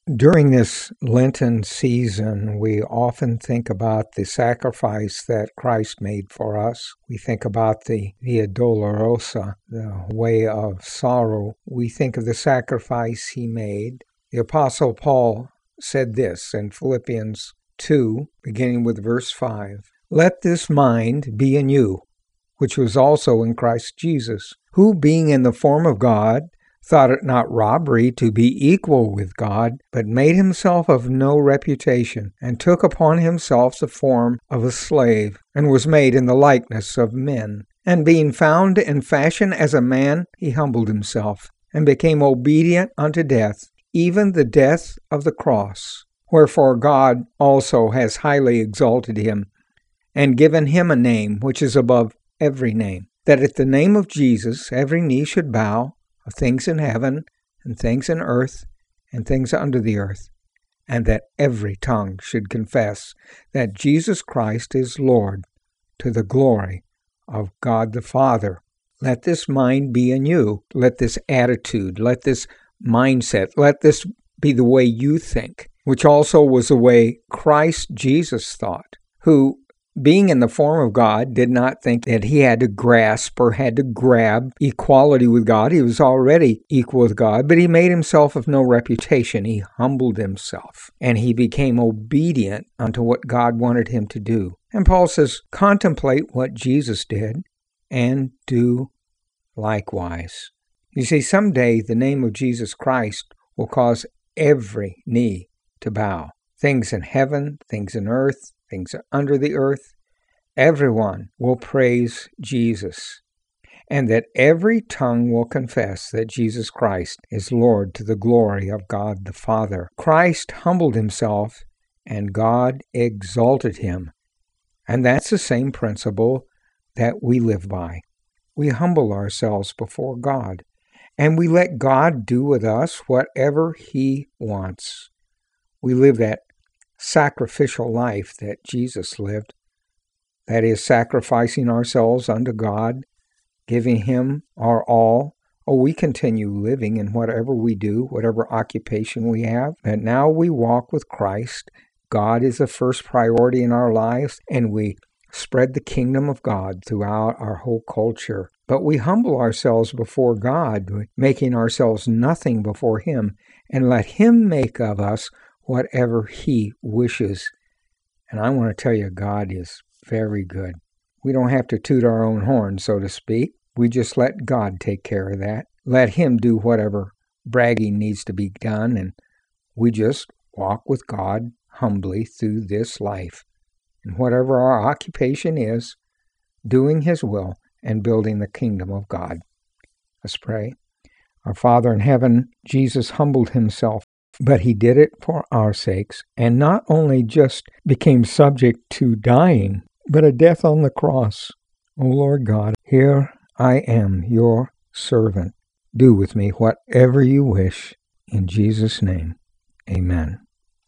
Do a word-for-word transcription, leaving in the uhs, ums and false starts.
During this Lenten season, we often think about the sacrifice that Christ made for us. We think about the Via Dolorosa, the way of sorrow. We think of the sacrifice he made. The Apostle Paul said this in Philippians two, beginning with verse five. Let this mind be in you, which was also in Christ Jesus, who being in the form of God, thought it not robbery to be equal with God, but made himself of no reputation, and took upon himself the form of a slave, and was made in the likeness of men. And being found in fashion as a man, he humbled himself, and became obedient unto death, even the death of the cross. Wherefore God also has highly exalted him, and given him a name which is above every name, that at the name of Jesus every knee should bow, of things in heaven, and things in earth, and things under the earth, and that every tongue should confess that Jesus Christ is Lord, to the glory of God the Father. Let this mind be in you. Let this attitude, let this mindset, let this be the way you think, which also was the way Christ Jesus thought, who, being in the form of God, did not think that he had to grasp or had to grab equality with God. He was already equal with God, but he made himself of no reputation. He humbled himself, and he became obedient unto what God wanted him to do. And Paul says, contemplate what Jesus did and do likewise. You see, someday the name of Jesus Christ will cause every knee to bow. Things in heaven, things in earth, things under the earth, everyone will praise Jesus, and that every tongue will confess that Jesus Christ is Lord, to the glory of God the Father. Christ humbled himself, and God exalted him. And that's the same principle that we live by. We humble ourselves before God, and we let God do with us whatever he wants. We live that sacrificial life that Jesus lived. That is, sacrificing ourselves unto God, giving him our all. Oh, we continue living in whatever we do, whatever occupation we have. And now we walk with Christ. God is the first priority in our lives, and we spread the kingdom of God throughout our whole culture. But we humble ourselves before God, making ourselves nothing before him, and let him make of us whatever he wishes. And I want to tell you, God is very good. We don't have to toot our own horn, so to speak. We just let God take care of that. Let him do whatever bragging needs to be done, and we just walk with God humbly through this life. And whatever our occupation is, doing his will and building the kingdom of God. Let's pray. Our Father in heaven, Jesus humbled himself, but he did it for our sakes, and not only just became subject to dying, but a death on the cross. O Lord God, here I am, your servant. Do with me whatever you wish. In Jesus' name, amen.